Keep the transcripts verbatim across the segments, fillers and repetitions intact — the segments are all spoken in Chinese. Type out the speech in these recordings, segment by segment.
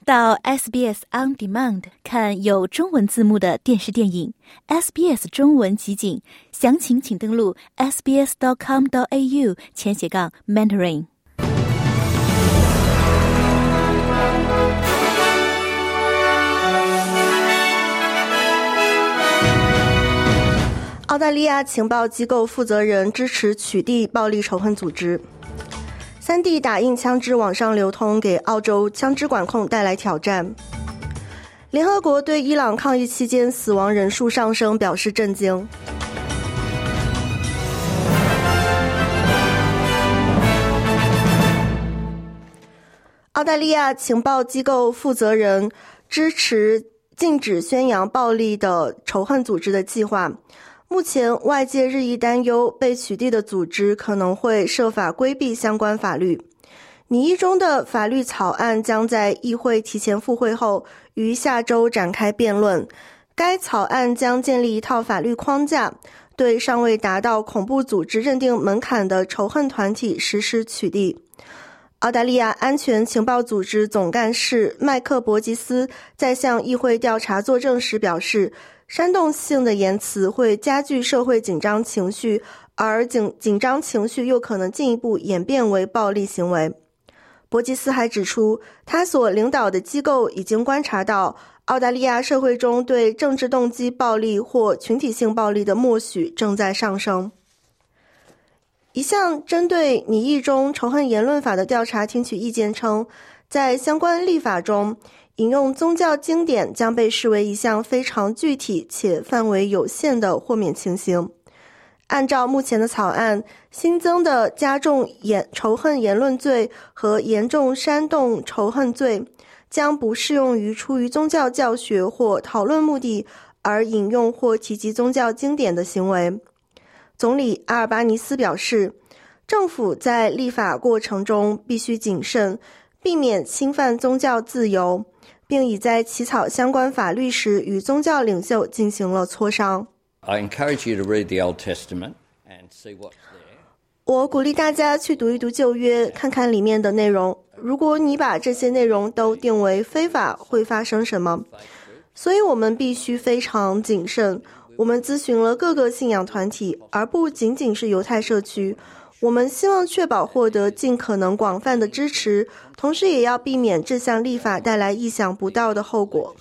到 S B S On Demand 看有中文字幕的电视电影 S B S 中文集锦，详情请登录 s b s dot com dot a u 前斜杠 mentoring。 澳大利亚情报机构负责人支持取缔暴力仇恨组织。三 D 打印枪支网上流通给澳洲枪支管控带来挑战。联合国对伊朗抗议期间死亡人数上升表示震惊。澳大利亚情报机构负责人支持禁止宣扬暴力的仇恨组织的计划。目前外界日益担忧被取缔的组织可能会设法规避相关法律。拟议中的法律草案将在议会提前复会后于下周展开辩论。该草案将建立一套法律框架，对尚未达到恐怖组织认定门槛的仇恨团体实施取缔。澳大利亚安全情报组织总干事麦克伯吉斯在向议会调查作证时表示，煽动性的言辞会加剧社会紧张情绪，而紧紧张情绪又可能进一步演变为暴力行为。伯吉斯还指出，他所领导的机构已经观察到澳大利亚社会中对政治动机暴力或群体性暴力的默许正在上升。一项针对拟议中仇恨言论法的调查听取意见称，在相关立法中，引用宗教经典将被视为一项非常具体且范围有限的豁免情形。按照目前的草案，新增的加重言仇恨言论罪和严重煽动仇恨罪将不适用于出于宗教教学或讨论目的而引用或提及宗教经典的行为。总理阿尔巴尼斯表示，政府在立法过程中必须谨慎，避免侵犯宗教自由，并已在起草相关法律时与宗教领袖进行了磋商。 I encourage you to read the Old Testament and see what's there. 我鼓励大家去读一读旧约，看看里面的内容。如果你把这些内容都定为非法，会发生什么？所以我们必须非常谨慎。我们咨询了各个信仰团体，而不仅仅是犹太社区。我们希望确保获得尽可能广泛的支持，同时也要避免这项立法带来意想不到的后果。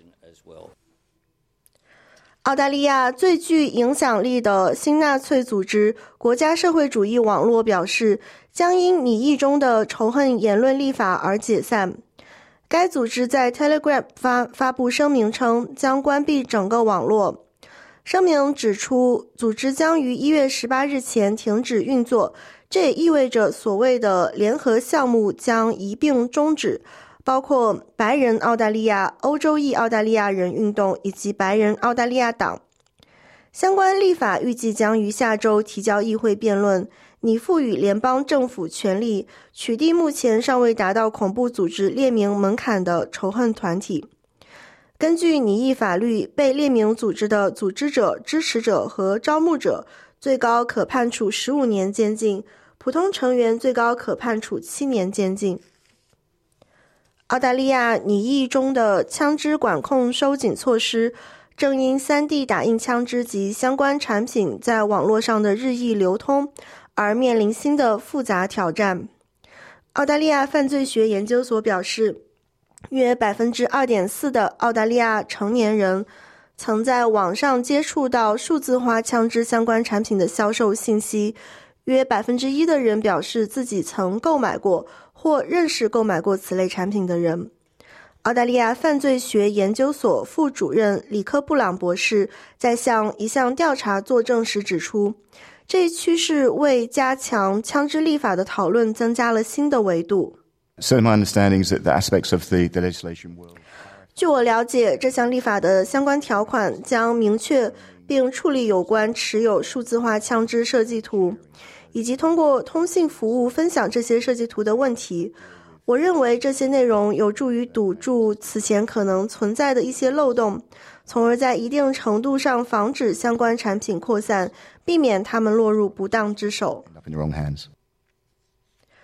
澳大利亚最具影响力的新纳粹组织国家社会主义网络表示，将因拟议中的仇恨言论立法而解散。该组织在 Telegram 发发布声明称，将关闭整个网络。声明指出，组织将于一月十八日前停止运作，这也意味着所谓的联合项目将一并终止，包括白人澳大利亚、欧洲裔澳大利亚人运动以及白人澳大利亚党。相关立法预计将于下周提交议会辩论，拟赋予联邦政府权力取缔目前尚未达到恐怖组织列明门槛的仇恨团体。根据拟议法律，被列明组织的组织者、支持者和招募者最高可判处十五年监禁，普通成员最高可判处七年监禁。澳大利亚拟议中的枪支管控收紧措施正因 三 D 打印枪支及相关产品在网络上的日益流通而面临新的复杂挑战。澳大利亚犯罪学研究所表示，约 百分之二点四 的澳大利亚成年人曾在网上接触到数字化枪支相关产品的销售信息，约 百分之一 的人表示自己曾购买过或认识购买过此类产品的人。澳大利亚犯罪学研究所副主任里克布朗博士在向一项调查作证时指出，这一趋势为加强枪支立法的讨论增加了新的维度。 So my understanding is that the aspects of the, the legislation will... 据我了解，这项立法的相关条款将明确并处理有关持有数字化枪支设计图，以及通过通信服务分享这些设计图的问题。我认为这些内容有助于堵住此前可能存在的一些漏洞，从而在一定程度上防止相关产品扩散，避免它们落入不当之手。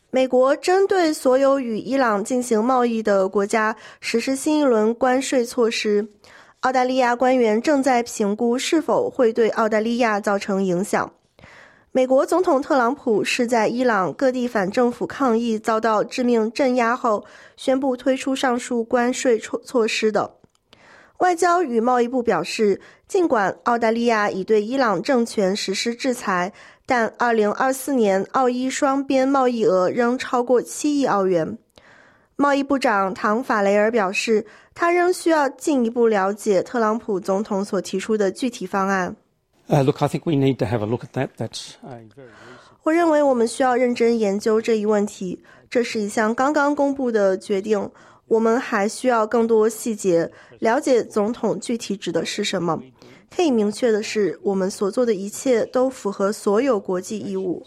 美国针对所有与伊朗进行贸易的国家实施新一轮关税措施。澳大利亚官员正在评估是否会对澳大利亚造成影响。美国总统特朗普是在伊朗各地反政府抗议遭到致命镇压后宣布推出上述关税措施的。外交与贸易部表示，尽管澳大利亚已对伊朗政权实施制裁，但二零二四年澳伊双边贸易额仍超过七亿澳元。贸易部长唐法雷尔表示，他仍需要进一步了解特朗普总统所提出的具体方案。 Uh, look, I think we need to have a look at that. That's a very recent... 我认为我们需要认真研究这一问题，这是一项刚刚公布的决定，我们还需要更多细节，了解总统具体指的是什么。可以明确的是，我们所做的一切都符合所有国际义务。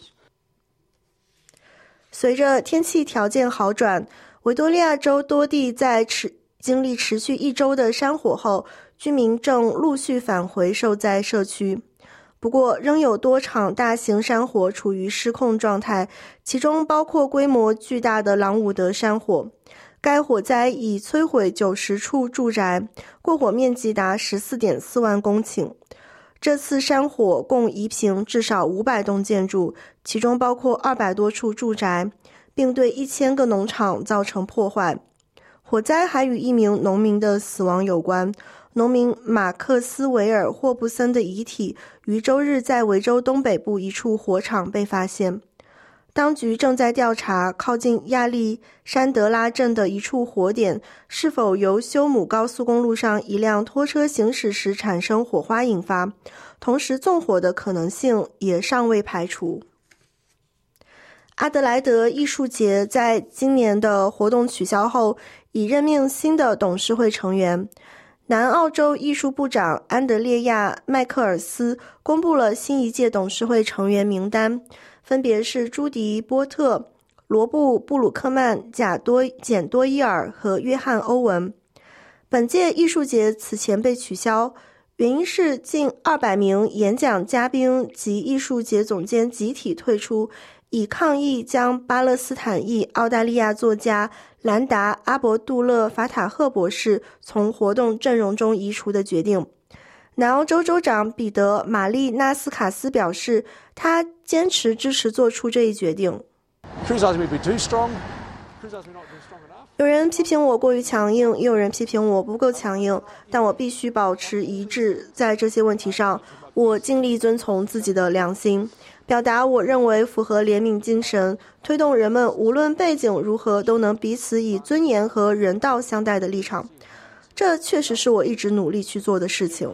随着天气条件好转，维多利亚州多地在持经历持续一周的山火后，居民正陆续返回受灾社区。不过，仍有多场大型山火处于失控状态，其中包括规模巨大的朗伍德山火。该火灾已摧毁九十处住宅，过火面积达 十四点四万公顷。这次山火共夷平至少五百栋建筑，其中包括二百多处住宅，并对一千个农场造成破坏。火灾还与一名农民的死亡有关。农民马克斯维尔霍布森的遗体于周日在维州东北部一处火场被发现。当局正在调查靠近亚历山德拉镇的一处火点是否由休姆高速公路上一辆拖车行驶时产生火花引发，同时纵火的可能性也尚未排除。阿德莱德艺术节在今年的活动取消后，已任命新的董事会成员。南澳洲艺术部长安德烈亚·麦克尔斯公布了新一届董事会成员名单，分别是朱迪·波特、罗布·布鲁克曼、贾多简多伊尔和约翰·欧文。本届艺术节此前被取消，原因是近二百名演讲嘉宾及艺术节总监集体退出，以抗议将巴勒斯坦裔澳大利亚作家兰达·阿伯杜勒·法塔赫博士从活动阵容中移除的决定。南澳州州长彼得·玛丽纳斯卡斯表示，他坚持支持做出这一决定。有人批评我过于强硬，也有人批评我不够强硬，但我必须保持一致。在这些问题上，我尽力遵从自己的良心，表达我认为符合怜悯精神，推动人们无论背景如何都能彼此以尊严和人道相待的立场。这确实是我一直努力去做的事情。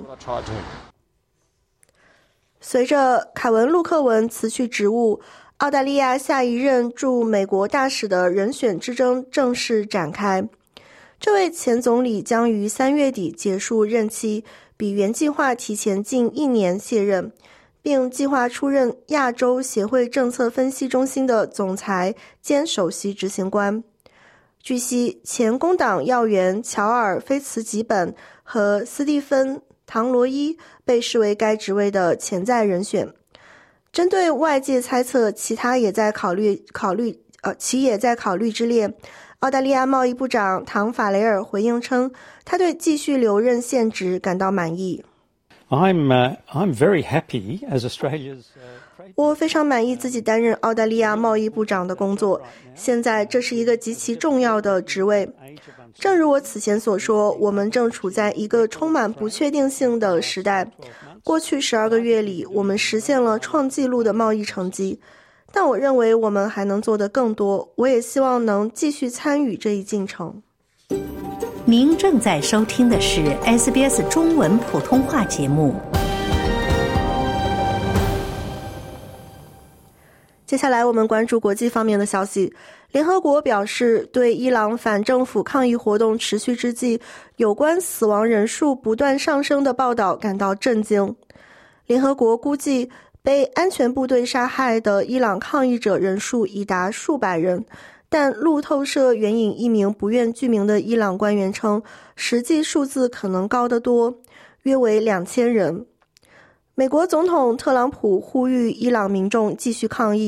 随着凯文·陆克文辞去职务，澳大利亚下一任驻美国大使的人选之争正式展开。这位前总理将于三月底结束任期，比原计划提前近一年卸任，并计划出任亚洲协会政策分析中心的总裁兼首席执行官。据悉，前工党要员乔尔·菲茨吉本和斯蒂芬·唐罗伊被视为该职位的潜在人选。针对外界猜测其他也在考虑考虑呃，其也在考虑之列，澳大利亚贸易部长唐法雷尔回应称，他对继续留任现职感到满意。 I'm, uh, I'm very happy as Australia's, uh, 我非常满意自己担任澳大利亚贸易部长的工作，现在这是一个极其重要的职位。正如我此前所说，我们正处在一个充满不确定性的时代。过去十二个月里，我们实现了创纪录的贸易成绩，但我认为我们还能做得更多。我也希望能继续参与这一进程。 您正在收听的是 S B S 中文普通话节目。 接下来我们关注国际方面的消息。联合国表示，对伊朗反政府抗议活动持续之际，有关死亡人数不断上升的报道感到震惊。联合国估计，被安全部队杀害的伊朗抗议者人数已达数百人，但路透社援引一名不愿具名的伊朗官员称，实际数字可能高得多，约为两千人。美国总统特朗普呼吁伊朗民众继续抗议，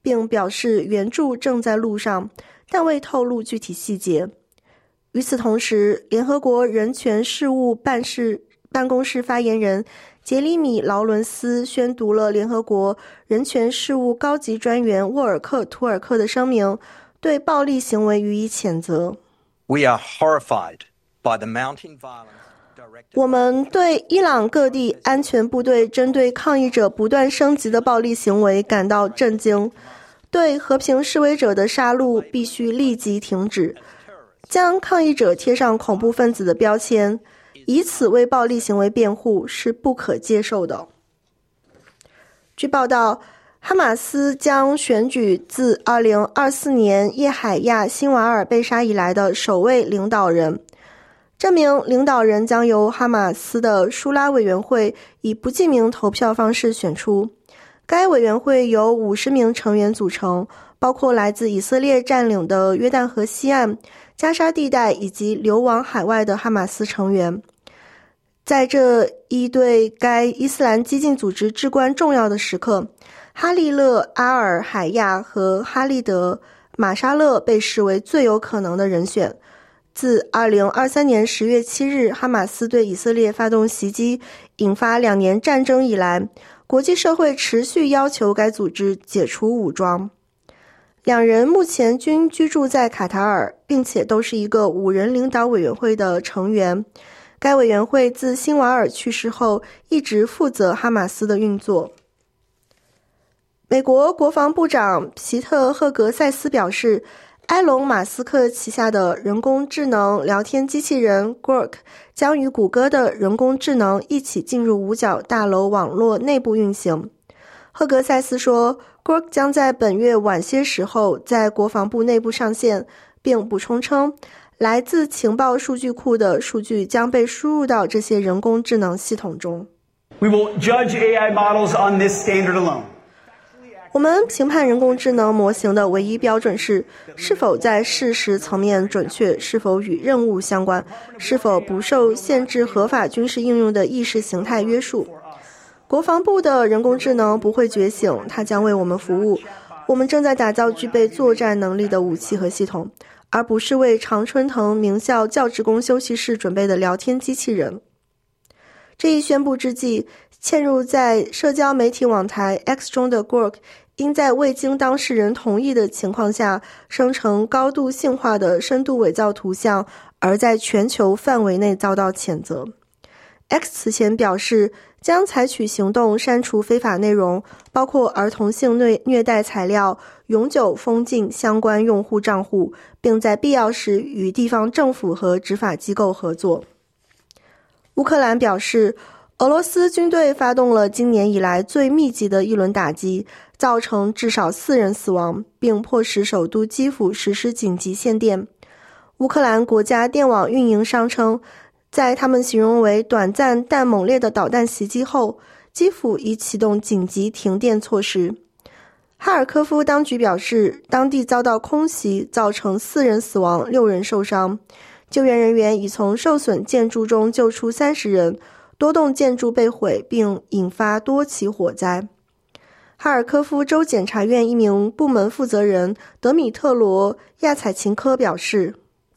并表示援助正在路上，但未透露具体细节。与此同时，联合国人权事务办事办公室发言人杰里米·劳伦斯宣读了联合国人权事务高级专员沃尔克·图尔克的声明，对暴力行为予以谴责。 We are horrified by the mounting violence. 我们对伊朗各地安全部队针对抗议者不断升级的暴力行为感到震惊，对和平示威者的杀戮必须立即停止，将抗议者贴上恐怖分子的标签，以此为暴力行为辩护是不可接受的。据报道，哈马斯将选举自二零二四年叶海亚·辛瓦尔被杀以来的首位领导人。这名领导人将由哈马斯的舒拉委员会以不记名投票方式选出。该委员会由五十名成员组成，包括来自以色列占领的约旦河西岸、加沙地带以及流亡海外的哈马斯成员。在这一对该伊斯兰激进组织至关重要的时刻，哈利勒·阿尔海亚和哈利德·马沙勒被视为最有可能的人选。自二零二三年十月七日哈马斯对以色列发动袭击，引发两年战争以来，国际社会持续要求该组织解除武装。两人目前均居住在卡塔尔，并且都是一个五人领导委员会的成员。该委员会自辛瓦尔去世后一直负责哈马斯的运作。美国国防部长皮特·赫格塞斯表示，埃隆·马斯克旗下的人工智能聊天机器人 Grok 将与谷歌的人工智能一起进入五角大楼网络内部运行。赫格塞斯说， Grok 将在本月晚些时候在国防部内部上线，并补充称，来自情报数据库的数据将被输入到这些人工智能系统中。 We will judge A I models on this standard alone. 我们评判人工智能模型的唯一标准是是否在事实层面准确，是否与任务相关，是否不受限制合法军事应用的意识形态约束。国防部的人工智能不会觉醒，它将为我们服务。我们正在打造具备作战能力的武器和系统，而不是为常春藤名校教职工休息室准备的聊天机器人。这一宣布之际，嵌入在社交媒体网台 X 中的 Grok因在未经当事人同意的情况下生成高度性化的深度伪造图像，而在全球范围内遭到谴责。X 此前表示将采取行动删除非法内容，包括儿童性虐待材料，永久封禁相关用户账户，并在必要时与地方政府和执法机构合作。乌克兰表示，俄罗斯军队发动了今年以来最密集的一轮打击，造成至少四人死亡，并迫使首都基辅实施紧急限电。乌克兰国家电网运营商称，在他们形容为短暂但猛烈的导弹袭击后，基辅已启动紧急停电措施。哈尔科夫当局表示，当地遭到空袭，造成四人死亡，六人受伤。救援人员已从受损建筑中救出三十人，多栋建筑被毁，并引发多起火灾。哈尔科夫州检察院一名部门负责人德米特罗·亚采琴科表示，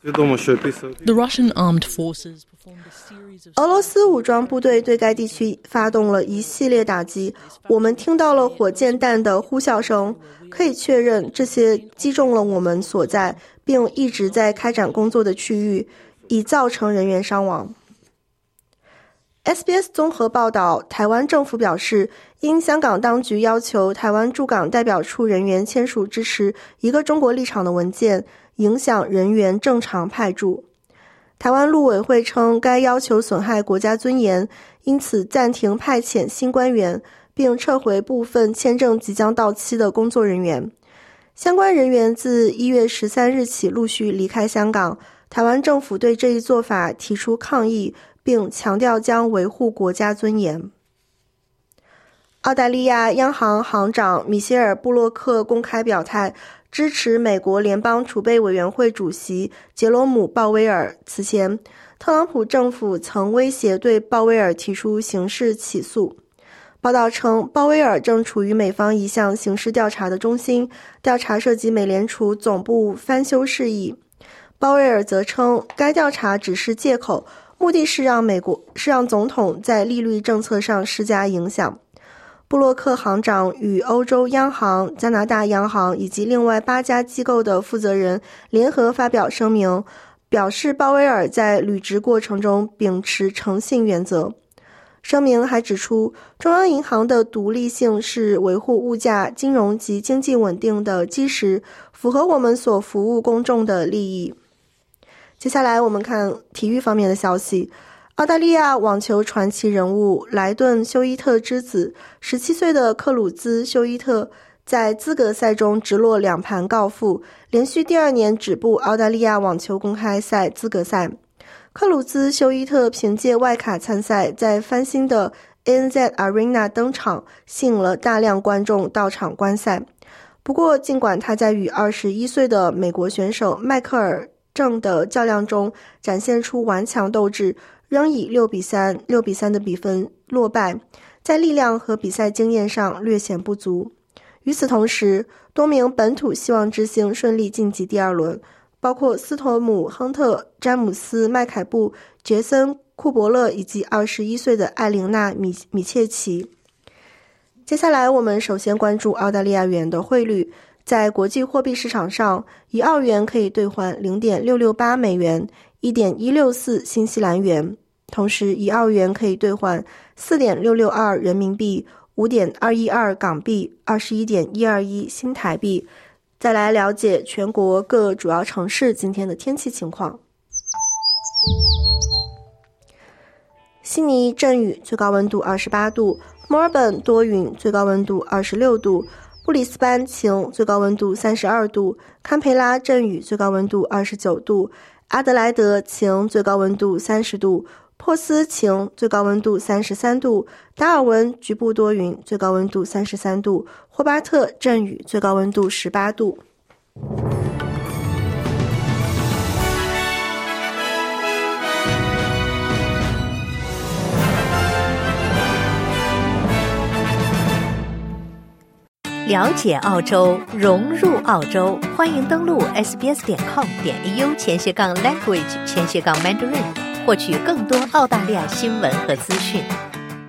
俄罗斯武装部队对该地区发动了一系列打击，我们听到了火箭弹的呼啸声，可以确认这些击中了我们所在并一直在开展工作的区域，已造成人员伤亡。S B S 综合报道，台湾政府表示，因香港当局要求台湾驻港代表处人员签署支持一个中国立场的文件，影响人员正常派驻。台湾陆委会称该要求损害国家尊严，因此暂停派遣新官员，并撤回部分签证即将到期的工作人员。相关人员自一月十三日起陆续离开香港，台湾政府对这一做法提出抗议，并强调将维护国家尊严。澳大利亚央行行长米歇尔·布洛克公开表态，支持美国联邦储备委员会主席杰罗姆·鲍威尔。此前，特朗普政府曾威胁对鲍威尔提出刑事起诉。 报道称，鲍威尔正处于美方一项刑事调查的中心，调查涉及美联储总部翻修事宜。鲍威尔则称，该调查只是借口，目的是让美国是让总统在利率政策上施加影响。布洛克行长与欧洲央行、加拿大央行以及另外八家机构的负责人联合发表声明，表示鲍威尔在履职过程中秉持诚信原则。声明还指出，中央银行的独立性是维护物价、金融及经济稳定的基石，符合我们所服务公众的利益。接下来我们看体育方面的消息。澳大利亚网球传奇人物莱顿·休伊特之子十七岁的克鲁兹·休伊特在资格赛中直落两盘告负，连续第二年止步澳大利亚网球公开赛资格赛。克鲁兹·休伊特凭借外卡参赛，在翻新的 A N Z Arena 登场，吸引了大量观众到场观赛。不过，尽管他在与二十一岁的美国选手迈克尔正的较量中展现出顽强斗志，仍以六比三、六比三的比分落败，在力量和比赛经验上略显不足。与此同时，多名本土希望之星顺利晋级第二轮，包括斯托姆、亨特、詹姆斯、麦凯布、杰森、库伯勒以及二十一岁的艾琳娜·米米切奇。接下来我们首先关注澳大利亚元的汇率。在国际货币市场上，一澳元可以兑换 零点六六八美元， 一点一六四新西兰元。同时，一澳元可以兑换 四点六六二人民币， 五点二一二港币， 二十一点一二一新台币。再来了解全国各主要城市今天的天气情况。悉尼阵雨，最高温度二十八度；墨尔本多云，最高温度二十六度；布里斯班晴，最高温度三十二度；堪培拉阵雨，最高温度二十九度；阿德莱德晴，最高温度三十度；珀斯晴，最高温度三十三度；达尔文局部多云，最高温度三十三度；霍巴特阵雨，最高温度十八度。 了解澳洲，融入澳洲，欢迎登录 s b s 点 com 点 a u 前斜杠 language 前斜杠 mandarin， 获取更多澳大利亚新闻和资讯。